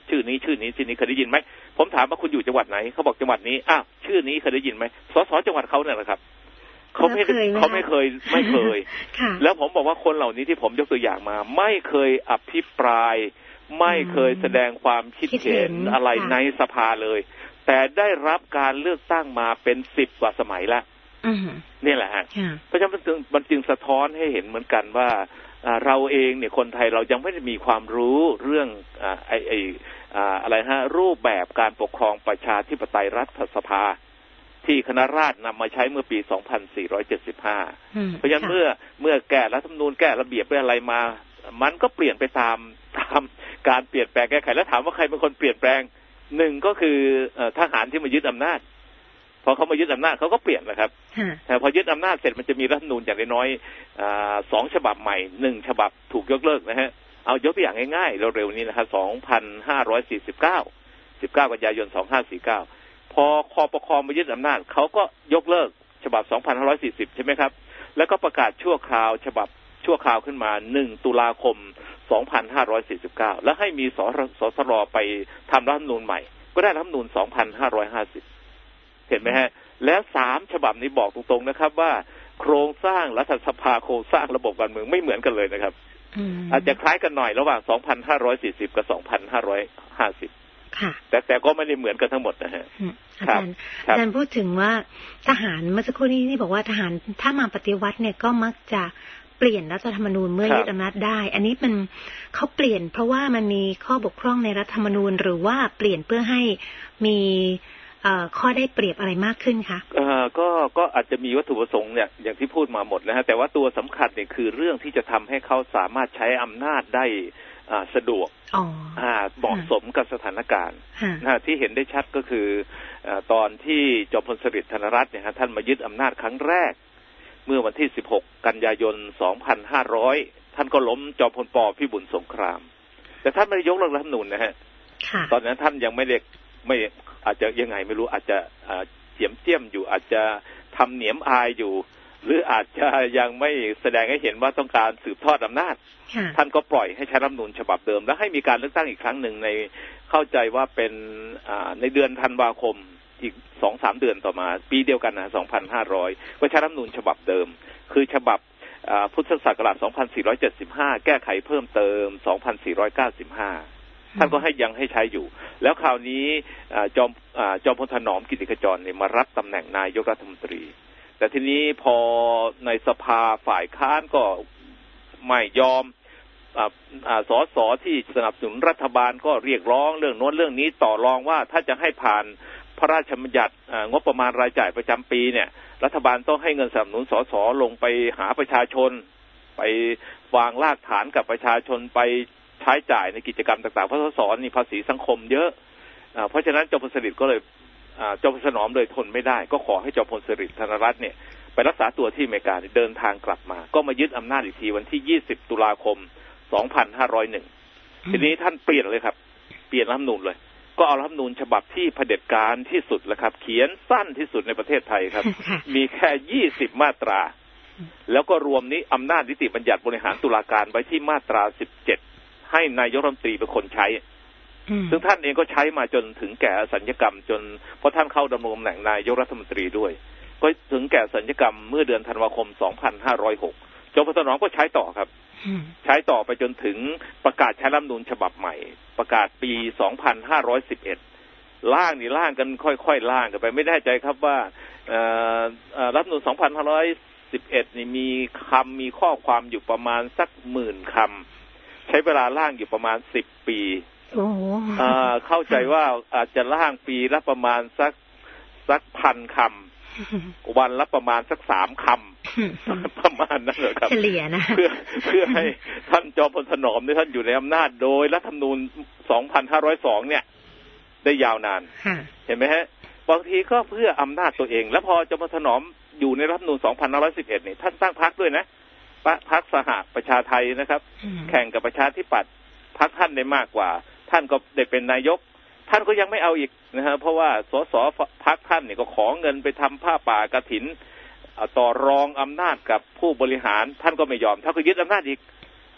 ชื่อนี้ชื่อนี้ชื่อนี้เคยได้ยินไหมผมถามว่าคุณอยู่จังหวัดไหนเขาบอกจังหวัดนี้อ้าวชื่อนี้เคยได้ยินไหมสสจังหวัดเขาเนี่ยแหละครับเขาไม่เขาไม่เคยไม่เคยแล้วผมบอกว่าคนเหล่านี้ที่ผมยกตัวอย่างมาไม่เคยอภิปรายไม่เคยแสดงความคิดเห็นอะไรในสภาเลยแต่ได้รับการเลือกตั้งมาเป็นสิบกว่าสมัยแล้วนี่แหละฮะเพราะฉะนั้นมันจึงสะท้อนให้เห็นเหมือนกันว่าเราเองเนี่ยคนไทยเรายังไม่ได้มีความรู้เรื่องไอ้ไอ้อะไรฮะรูปแบบการปกครองประชาธิปไตยรัฐสภาที่คณะราษฎรนำมาใช้เมื่อปี สองพันสี่ร้อยเจ็ดสิบห้า เพราะฉะนั้นเมื่อเมื่อแก้รัฐธรรมนูญแก้ระเบียบไปอะไรมามันก็เปลี่ยนไปตามตามการเปลี่ยนแปลงแก้ไขแล้วถามว่าใครเป็นคนเปลี่ยนแปลงหนึ่งก็คือทหารที่มายึดอำนาจพอเขามายึดอำนาจเขาก็เปลี่ยนนะครับแต่พอยึดอำนาจเสร็จมันจะมีรัฐธรรมนูญอย่างน้อยๆสองฉบับใหม่หนึ่งฉบับถูกยกเลิกนะฮะเอายกตัวอย่างง่ายๆเร็วๆนี้นะครับสองพันห้าร้อยสี่สิบเก้า สิบเก้ากันยายนสองพันห้าร้อยสี่สิบเก้าพอคปคมายึดอำนาจเขาก็ยกเลิกฉบับสองพันห้าร้อยสี่สิบใช่ไหมครับแล้วก็ประกาศชั่วคราวฉบับชั่วคราวขึ้นมาหนึ่งตุลาคมสองพันห้าร้อยสี่สิบเก้าแล้วให้มีสสสรไปทำรัฐธรรมนูญใหม่ก็ได้รัฐธรรมนูญสองพันห้าร้อยห้าสิบเห็นไหมฮะแล้วสามฉบับนี้บอกตรงๆนะครับว่าโครงสร้างรัฐสภาโครงสร้างระบบการเมืองไม่เหมือนกันเลยนะครับอาจจะคล้ายกันหน่อยระหว่างสองพันห้าร้อยสี่สิบกับสองพันห้าร้อยห้าสิบแต่แต่ก็ไม่ได้เหมือนกันทั้งหมดนะฮะอาจารย์อาจารย์พูดถึงว่าทหารเมื่อสักครู่นี้ที่บอกว่าทหารถ้ามาปฏิวัติเนี่ยก็มักจะเปลี่ยนรัฐธรรมนูญเมื่อยึดอำนาจได้อันนี้มันเขาเปลี่ยนเพราะว่ามันมีข้อบกพร่องในรัฐธรรมนูญหรือว่าเปลี่ยนเพื่อให้มีข้อได้เปรียบอะไรมากขึ้นคะก็ก็อาจจะมีวัตถุประสงค์เนี่ยอย่างที่พูดมาหมดนะฮะแต่ว่าตัวสำคัญเนี่ยคือเรื่องที่จะทำให้เขาสามารถใช้อำนาจได้สะดวกเหมาะสมกับสถานการณ์ที่เห็นได้ชัดก็คือตอนที่จอมพลสฤษดิ์ธนรัตน์เนี่ยฮะท่านมายึดอำนาจครั้งแรกเมื่อวันที่สิบหกกันยายนสองพันห้าร้อยท่านก็ล้มจอมพลป.พิบูลสงครามแต่ท่านไม่ได้ยกเลิกรัฐธรรมนูญนะฮะตอนนั้นท่านยังไม่ได้ไม่อาจจะยังไงไม่รู้อาจจะเจียมเจียมอยู่อาจจะทำเหนียมอายอยู่หรืออาจจะยังไม่แสดงให้เห็นว่าต้องการสืบทอดอำนาจท่านก็ปล่อยให้ใช้รัฐธรรมนูญฉบับเดิมแล้วให้มีการเลือกตั้งอีกครั้งหนึ่งในเข้าใจว่าเป็นในเดือนธันวาคมอีก สองถึงสาม เดือนต่อมาปีเดียวกันนะสองพันห้าร้อยก็ใช้รัฐธรรมนูญฉบับเดิมคือฉบับพุทธศักราชสองพันสี่ร้อยเจ็ดสิบห้าแก้ไขเพิ่มเติมสองพันสี่ร้อยเก้าสิบห้าท่านก็ให้ยังให้ใช้อยู่แล้วคราวนี้จอมจอมพลถนอมกิติขจรเนี่ยมารับตำแหน่งนายกรัฐมนตรีแต่ทีนี้พอในสภาฝ่ายค้านก็ไม่ยอมสสที่สนับสนุนรัฐบาลก็เรียกร้องเรื่องโน้นเรื่องนี้ต่อรองว่าถ้าจะให้ผ่านพระราชบัญญัติงบประมาณรายจ่ายประจำปีเนี่ยรัฐบาลต้องให้เงินสนับสนุนสสลงไปหาประชาชนไปวางรากฐานกับประชาชนไปใช้จ่ายในกิจกรรมต่างๆเพราะสสนี่ภาษีสังคมเยอะเพราะฉะนั้นจอมพลสฤษดิ์ก็เลยจอมพลถนอมเลยทนไม่ได้ก็ขอให้จอมพลสฤษดิ์ธนรัตน์เนี่ยไปรักษาตัวที่อเมริกาเดินทางกลับมาก็มายึดอำนาจอีกทีวันที่ยี่สิบตุลาคมสองพันห้าร้อยเอ็ดทีนี้ท่านเปลี่ยนเลยครับเปลี่ยนรัฐธรรมนูญเลยก็เอารัฐธรรมนูญฉบับที่เผด็จการที่สุดแล้วครับเขียนสั้นที่สุดในประเทศไทยครับ มีแค่ยี่สิบมาตราแล้วก็รวมนี้อำนาจนิติบัญญัติบริหารตุลาการไว้ที่มาตราสิบเจ็ดให้นายกรัฐมนตรีเป็นคนใช้ซึ่งท่านเองก็ใช้มาจนถึงแก่สัญญกรรมจนเพราะท่านเข้าดำรงตำแหน่งนายกรัฐมนตรีด้วยก็ถึงแก่สัญญกรรมเมื่อเดือนธันวาคมสองพันห้าร้อยหกจอมพลถนอมก็ใช้ต่อครับใช้ต่อไปจนถึงประกาศใช้รัฐธรรมนูญฉบับใหม่ประกาศปีสองพันห้าร้อยสิบเอ็ดร่างนี่ร่างกันค่อยๆร่างกันไปไม่แน่ใจครับว่ารัฐธรรมนูญสองพันห้าร้อยสิบเอ็ดนี่มีคำมีข้อความอยู่ประมาณสักหมื่นคำใช้เวลาร่างอยู่ประมาณสิบปีโอ้เข้าใจว่าอาจจะร่างปีละประมาณสักสักพันคำวันละประมาณสักสามคำประมาณนั้นเลยครับเฉลี่ยนะเพื่อเพื่อให้ท่านจอมพลถนอมที่ท่านอยู่ในอำนาจโดยรัฐธรรมนูญสองพันห้าร้อยสองเนี่ยได้ยาวนานเห็นไหมฮะบางทีก็เพื่ออำนาจตัวเองแล้วพอจอมพลถนอมอยู่ในรัฐธรรมนูญสองพันห้าร้อยสิบเอ็ดเนี่ยท่านสร้างพรรคด้วยนะพรรคสหประชาไทยนะครับแข่งกับประชาธิปัตย์พรรคท่านได้มากกว่าท่านก็ได้เป็นนายกท่านก็ยังไม่เอาอีกนะฮะเพราะว่าสสพรรคท่านเนี่ยก็ขอเงินไปทำผ้าป่ากฐินต่อรองอำนาจกับผู้บริหารท่านก็ไม่ยอมท่านก็ยึดอำนาจอีก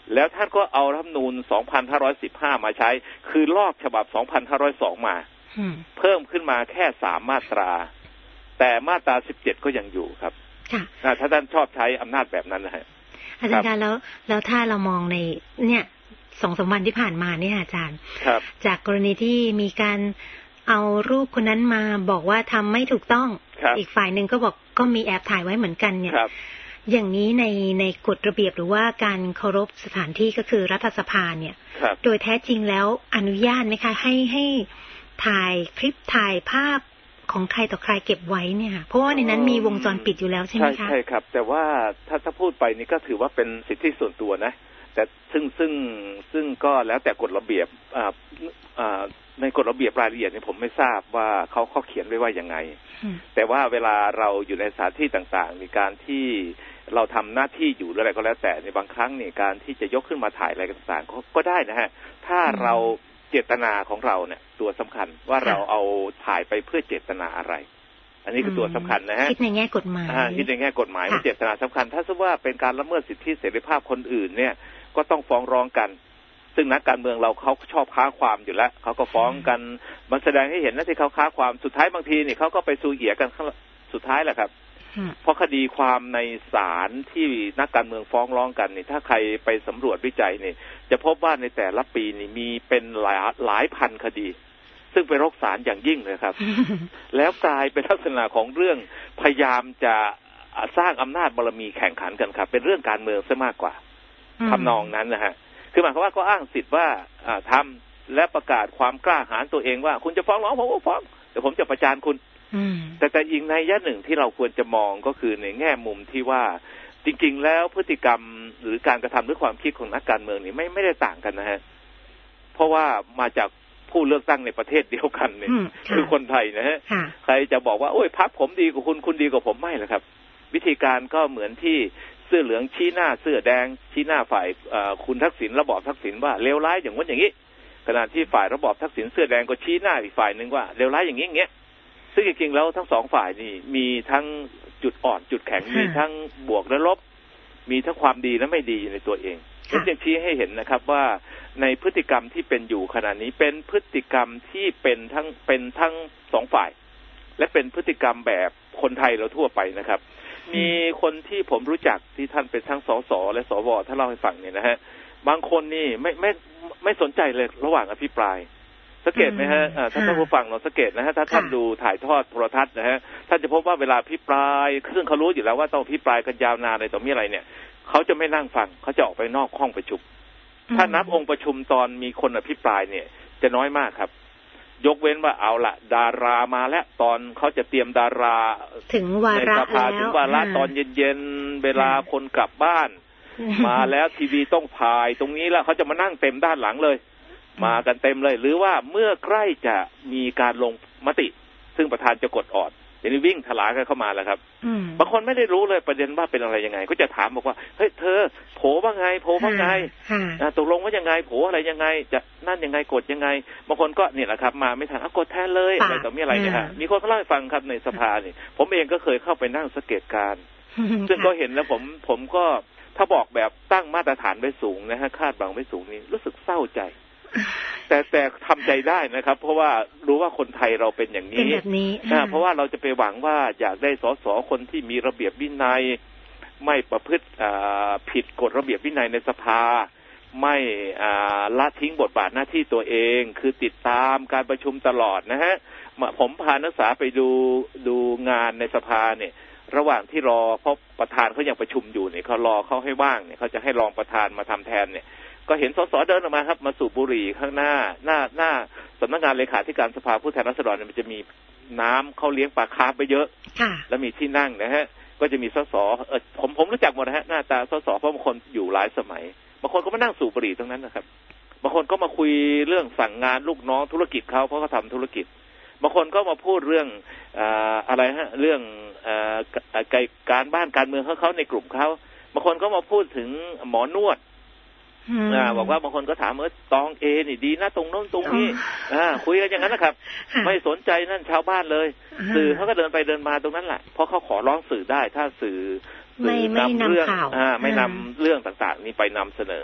แล้วท่านก็เอารัฐธรรมนูญสองพันห้าร้อยสิบห้ามาใช้คือลอกฉบับสองพันห้าร้อยสองมาเพิ่มขึ้นมาแค่สามมาตราแต่มาตราสิบเจ็ดก็ยังอยู่ครับค่ะถ้าท่านชอบใช้อำนาจแบบนั้นนะฮะอาจารย์คะแล้วแล้วถ้าเรามองในเนี่ยสองสามวันที่ผ่านมาเนี่ยอาจารย์จากกรณีที่มีการเอารูปคนนั้นมาบอกว่าทำไม่ถูกต้องอีกฝ่ายหนึ่งก็บอกก็มีแอบถ่ายไว้เหมือนกันเนี่ยอย่างนี้ในในกฎระเบียบหรือว่าการเคารพสถานที่ก็คือรัฐสภาเนี่ยโดยแท้จริงแล้วอนุญาตไหมคะให้ให้ถ่ายคลิปถ่ายภาพของใครต่อใครเก็บไว้เนี่ยเพราะว่าในนั้นมีวงจรปิดอยู่แล้วใช่ไหมคะใช่ใช่ครับแต่ว่าถ้าถ้าพูดไปนี่ก็ถือว่าเป็นสิทธิส่วนตัวนะแต่ซึ่งซึ่งซึ่งก็แล้วแต่กฎระเบียบอ่าอ่าในกฎระเบียบรายละเอียดเนี่ยผมไม่ทราบว่าเขาเขาเขียนไว้ว่ายังไงแต่ว่าเวลาเราอยู่ในสถานที่ต่างๆมีการที่เราทำหน้าที่อยู่อะไรก็แล้วแต่ในบางครั้งเนี่ยการที่จะยกขึ้นมาถ่ายอะไรต่างๆก็ได้นะฮะถ้าเราเจตนาของเราเนี่ยตัวสำคัญว่าเราเอาถ่ายไปเพื่อเจตนาอะไรอันนี้คือตัวสำคัญนะฮะคิดในแง่กฎหมายคิดในแง่กฎหมายว่าเจตนาสำคัญถ้าสมมติว่าเป็นการละเมิดสิทธิเสรีภาพคนอื่นเนี่ยก็ต้องฟ้องร้องกันซึ่งนักการเมืองเราเขาชอบค้าความอยู่แล้วเขาก็ฟ้องกันมันแสดงให้เห็นนะที่เขาค้าความสุดท้ายบางทีนี่เขาก็ไปซูเอียกันสุดท้ายแหละครับเพราะคดีความในศาลที่นักการเมืองฟ้องร้องกันนี่ถ้าใครไปสำรวจวิจัยนี่จะพบว่าในแต่ละปีนี่มีเป็นหลายหลายพันคดีซึ่งเป็นรกศาลอย่างยิ่งเลยครับ แล้วกลายเป็นลักษณะของเรื่องพยายามจะสร้างอำนาจบารมีแข่งขันกันครับเป็นเรื่องการเมืองซะมากกว่าทำนองนั้นนะฮะคือหมายความว่าก็อ้างสิทธิ์ว่าทำและประกาศความกล้าหาญตัวเองว่าคุณจะฟ้องร้องผมก็ฟ้องเดี๋ยวผมจะประจานคุณแต่แต่อีกในยะหนึ่งที่เราควรจะมองก็คือในแง่มุมที่ว่าจริงๆแล้วพฤติกรรมหรือการกระทำหรือความคิดของนักการเมืองนี่ไม่ไม่ได้ต่างกันนะฮะเพราะว่ามาจากผู้เลือกตั้งในประเทศเดียวกันเนี่ยคือคนไทยนะฮะใครจะบอกว่าโอ้ยพรรคผมดีกว่าคุณคุณดีกว่าผมไม่หรอกครับวิธีการก็เหมือนที่เสื้อเหลืองชี้หน้าเสื้อแดงชี้หน้าฝ่ายคุณทักษิณระบอบทักษิณว่าเลวร้ายอย่างนั้นอย่างนี้ขณะที่ฝ่ายระบอบทักษิณเสื้อแดงก็ชี้หน้าอีกฝ่ายนึงว่าเลวร้ายอย่างนี้อย่างเงี้ยซึ่งจริงๆแล้วทั้งสองฝ่ายนี่มีทั้งจุดอ่อนจุดแข็งมีทั้งบวกและลบมีทั้งความดีและไม่ดีในตัวเองนั่นจึงชี้ให้เห็นนะครับว่าในพฤติกรรมที่เป็นอยู่ขณะนี้เป็นพฤติกรรมที่เป็นทั้งเป็นทั้งสองฝ่ายและเป็นพฤติกรรมแบบคนไทยเราทั่วไปนะครับมีคนที่ผมรู้จักที่ท่านเป็นทั้งสสและสวท่านเล่าให้ฟังเนี่ยนะฮะบางคนนี่ไม่ไม่ไม่สนใจเลยระหว่างอภิปรายสังเกตไหมฮะถ้าท่านผู้ฟังเราสังเกตนะฮะถ้าท่านดูถ่ายทอดโทรทัศน์นะฮะท่านจะพบว่าเวลาอภิปรายซึ่งเขารู้อยู่แล้วว่าต้องอภิปรายกันยาวนานอะไรต่อมีอะไรเนี่ยเขาจะไม่นั่งฟังเขาจะออกไปนอกห้องประชุมถ้านับองค์ประชุมตอนมีคนอภิปรายเนี่ยจะน้อยมากครับยกเว้นว่าเอาละดารามาแล้วตอนเขาจะเตรียมดาราถึงวาระแล้วถึงวาระตอนเย็นๆเวลาคนกลับบ้านมาแล้วทีวีต้องถ่ายตรงนี้แล้วเขาจะมานั่งเต็มด้านหลังเลยมากันเต็มเลยหรือว่าเมื่อใกล้จะมีการลงมติซึ่งประธานจะกดออดเดี๋ยวนี้วิ่งถลากันเข้ามาแล้วครับบางคนไม่ได้รู้เลยประเด็นว่าเป็นอะไรยังไงก็จะถามบอกว่าเฮ้ยเธอโผว่าไงโผว่าไงตกลงว่ายังไงโผอะไรยังไงจะนั่นยังไงกดยังไงบางคนก็เนี่ยแหละครับมาไม่ทันกดแทนเลยอะไรต่อมีอะไรเนี่ยฮะมีคนเขาเล่าให้ฟังครับในสภานี่ผมเองก็เคยเข้าไปนั่งสังเกตการณ์ซึ่งก็เห็นแล้วผมผมก็ถ้าบอกแบบตั้งมาตรฐานไว้สูงนะฮะคาดหวังไว้สูงนี่รู้สึกเศร้าใจแต่แต่ทำใจได้นะครับเพราะว่ารู้ว่าคนไทยเราเป็นอย่างนี้นะเพราะว่าเราจะไปหวังว่าอยากได้สสคนที่มีระเบียบวินัยไม่ประพฤติผิดกฎระเบียบวินัยในสภาไม่ละทิ้งบทบาทหน้าที่ตัวเองคือติดตามการประชุมตลอดนะฮะผมพานักศึกษาไปดูดูงานในสภาเนี่ยระหว่างที่รอเพราะประธานเขายังประชุมอยู่เนี่ยเขารอเขาให้ว่างเนี่ยเขาจะให้รองประธานมาทำแทนเนี่ยก็เห็นสสเดินออกมาครับมาสูบบุหรี่ข้างหน้าหน้าหน้าสำนักงานเลขาธิการสภาผู้แทนราษฎรเนี่ยมันจะมีน้ำเขาเลี้ยงปลาคาร์ฟไปเยอะแล้วมีที่นั่งนะฮะก็จะมีสสเออผมผมรู้จักหมดนะฮะหน้าตาสสเพราะบางคนอยู่หลายสมัยบางคนก็มานั่งสูบบุหรี่ตรงนั้นนะครับบางคนก็มาคุยเรื่องสั่งงานลูกน้องธุรกิจเขาเพราะเขาทำธุรกิจบางคนก็มาพูดเรื่องอะไรฮะเรื่องการบ้านการเมืองของเขาในกลุ่มเขาบางคนก็มาพูดถึงหมอนวดอ่าบอกว่าบางคนก็ถามเออตองเอนี่ดีนะตรงโน้นตรงนี้อ่าคุยกันอย่างนั้นนะครับไม่สนใจนั่นชาวบ้านเลยสื่อเขาก็เดินไปเดินมาตรงนั้นแหละเพราะเขาขอร้องสื่อได้ถ้าสื่อสื่อนำเรื่องอ่าไม่นำเรื่องต่างๆนี้ไปนำเสนอ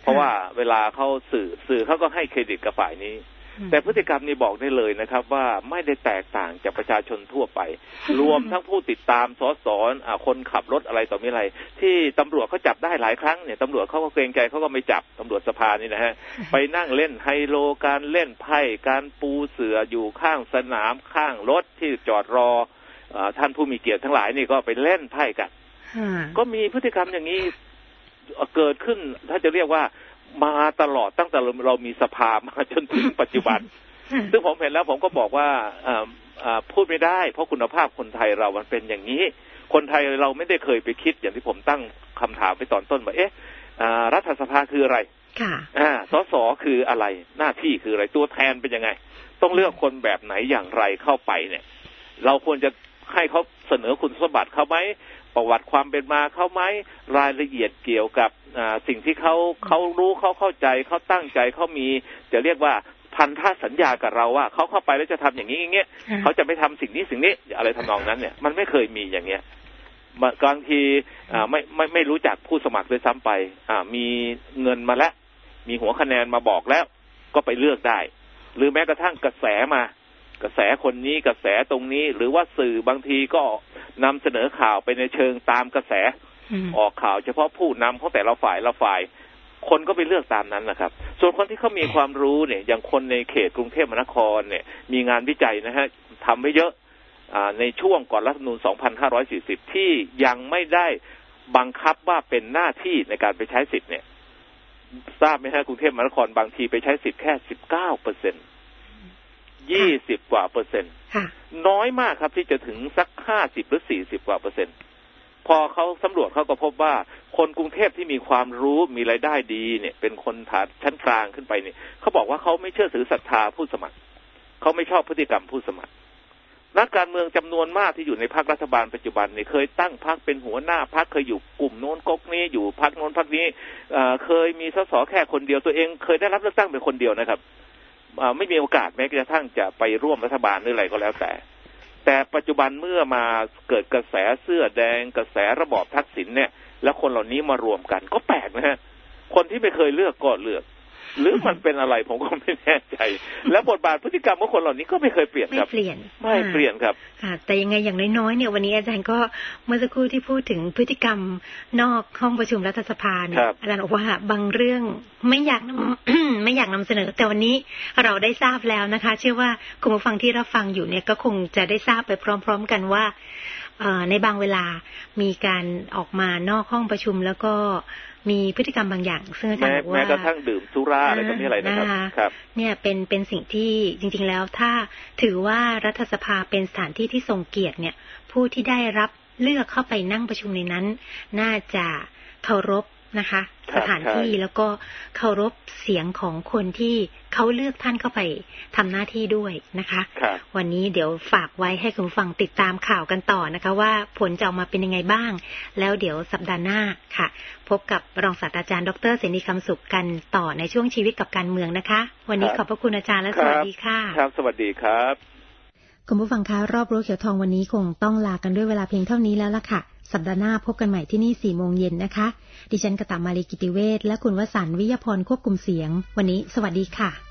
เพราะว่าเวลาเขาสื่อสื่อเขาก็ให้เครดิตกับฝ่ายนี้แต่พฤติกรรมนี้บอกได้เลยนะครับว่าไม่ได้แตกต่างจากประชาชนทั่วไปรวมทั้งผู้ติดตามสสคนขับรถอะไรต่อมีอะไรที่ตำรวจเขาจับได้หลายครั้งเนี่ยตำรวจเขาก็เกรงใจเขาก็ไม่จับตำรวจสภานี่นะฮะไปนั่งเล่นไฮโลการเล่นไพ่การปูเสืออยู่ข้างสนามข้างรถที่จอดรอท่านผู้มีเกียรติทั้งหลายนี่ก็ไปเล่นไพ่กันก็มีพฤติกรรมอย่างนี้เกิดขึ้นถ้าจะเรียกว่ามาตลอดตั้งแต่เรามีสภามาจนถึงปัจจุบัน ซึ่งผมเห็นแล้วผมก็บอกว่าพูดไม่ได้เพราะคุณภาพคนไทยเรามันเป็นอย่างนี้คนไทยเราไม่ได้เคยไปคิดอย่างที่ผมตั้งคำถามไปตอนต้นว่าเอ๊ะรัฐสภาคืออะไรสสคืออะไรหน้าที่คืออะไรตัวแทนเป็นยังไงต้องเลือกคนแบบไหนอย่างไรเข้าไปเนี่ยเราควรจะให้เขาเสนอคุณสมบัติเขาไหมประวัติความเป็นมาเขาไหมรายละเอียดเกี่ยวกับสิ่งที่เขาเขารู้เขาเข้าใจเขาตั้งใจเขามีจะเรียกว่าพันธสัญญากับเราว่าเขาเข้าไปแล้วจะทำอย่างนี้อย่างเงี้ยเขาจะไม่ทำสิ่งนี้สิ่งนี้อะไรทำนองนั้นเนี่ยมันไม่เคยมีอย่างเงี้ยบางทีไม่ไม่ไม่รู้จักผู้สมัครด้วยซ้ำไปมีเงินมาแล้วมีหัวคะแนนมาบอกแล้วก็ไปเลือกได้หรือแม้กระทั่งกระแสมากระแสคนนี้กระแสตรงนี้หรือว่าสื่อบางทีก็นำเสนอข่าวไปในเชิงตามกระแสออกข่าวเฉพาะผู้นำของแต่ละฝ่ายละฝ่ายคนก็ไปเลือกตามนั้นนะครับส่วนคนที่เขามีความรู้เนี่ยอย่างคนในเขตกรุงเทพมหานครเนี่ยมีงานวิจัยนะฮะทำไว้เยอะในช่วงก่อนรัฐธรรมนูญสองพันห้าร้อยสี่สิบที่ยังไม่ได้บังคับว่าเป็นหน้าที่ในการไปใช้สิทธิ์เนี่ยทราบไหมฮะกรุงเทพมหานครบางทีไปใช้สิทธิ์แค่สิบเก้าเปอร์เซ็นต์ยี่สิบกว่าเปอร์เซ็นต์น้อยมากครับที่จะถึงสักห้าสิบหรือสี่สิบกว่าเปอร์เซ็นต์พอเขาสำรวจเขาก็พบว่าคนกรุงเทพที่มีความรู้มีรายได้ดีเนี่ยเป็นคนฐานชั้นกลางขึ้นไปเนี่ยเขาบอกว่าเขาไม่เชื่อถือศรัทธาผู้สมัครเขาไม่ชอบพฤติกรรมผู้สมัครนักการเมืองจำนวนมากที่อยู่ในพรรครัฐบาลปัจจุบันเนี่ยเคยตั้งพรรคเป็นหัวหน้าพรรคเคยอยู่กลุ่มโน้นก๊กนี้อยู่พรรคโน้นพรรคนี้เคยมีสสแค่คนเดียวตัวเองเคยได้รับเลือกตั้งเป็นคนเดียวนะครับไม่มีโอกาสแม้กระทั่งจะไปร่วมรัฐบาลหรืออะไรก็แล้วแต่แต่ปัจจุบันเมื่อมาเกิดกระแสเสื้อแดงกระแสระบอบทักษิณเนี่ยแล้วคนเหล่านี้มารวมกันก็แปลกนะฮะคนที่ไม่เคยเลือกก็เลือกหรือมันเป็นอะไรผมก็ไม่แน่ใจแล้วบทบาทพฤติกรรมของคนเหล่านี้ก็ไม่เคยเปลี่ยนครับไม่เปลี่ยนไม่เปลี่ยนครับค่ะแต่ยังไงอย่างน้อยๆเนี่ยวันนี้อาจารย์ก็เมื่อสักครู่ที่พูดถึงพฤติกรรมนอกห้องประชุมรัฐสภาเนี่ยอาจารย์บอกว่าบางเรื่องไม่อยากไม่อยากนำเสนอแต่วันนี้เราได้ทราบแล้วนะคะเชื่อว่าคุณผู้ฟังที่รับฟังอยู่เนี่ยก็คงจะได้ทราบไปพร้อมๆกันว่าในบางเวลามีการออกมานอกห้องประชุมแล้วก็มีพฤติกรรมบางอย่างซึ่งอาจารย์บอกว่าแม้กระทั่งดื่มสุราอะไรก็ไม่อะไรนะครับเนี่ยเป็นเป็นสิ่งที่จริงๆแล้วถ้าถือว่ารัฐสภาเป็นสถานที่ที่ทรงเกียรติเนี่ยผู้ที่ได้รับเลือกเข้าไปนั่งประชุมในนั้นน่าจะเคารพนะคะสถานที่แล้วก็เคารพเสียงของคนที่เขาเลือกท่านเข้าไปทำหน้าที่ด้วยนะคะวันนี้เดี๋ยวฝากไว้ให้คุณฟังติดตามข่าวกันต่อนะคะว่าผลจะออกมาเป็นยังไงบ้างแล้วเดี๋ยวสัปดาห์หน้าค่ะพบกับรองศาสตราจารย์ดร.เสนีคำสุขกันต่อในช่วงชีวิตกับการเมืองนะคะวันนี้ขอบพระคุณอาจารย์และสวัสดีค่ะครับสวัสดีครับคุณผู้ฟังคะรอบรั้วเขียวทองวันนี้คงต้องลากันด้วยเวลาเพียงเท่านี้แล้วล่ะค่ะสัปดาห์หน้าพบกันใหม่ที่นี่สี่โมงเย็นนะคะดิฉันกตมาลีกิติเวชและคุณวสันต์วิยพรควบคุมเสียงวันนี้สวัสดีค่ะ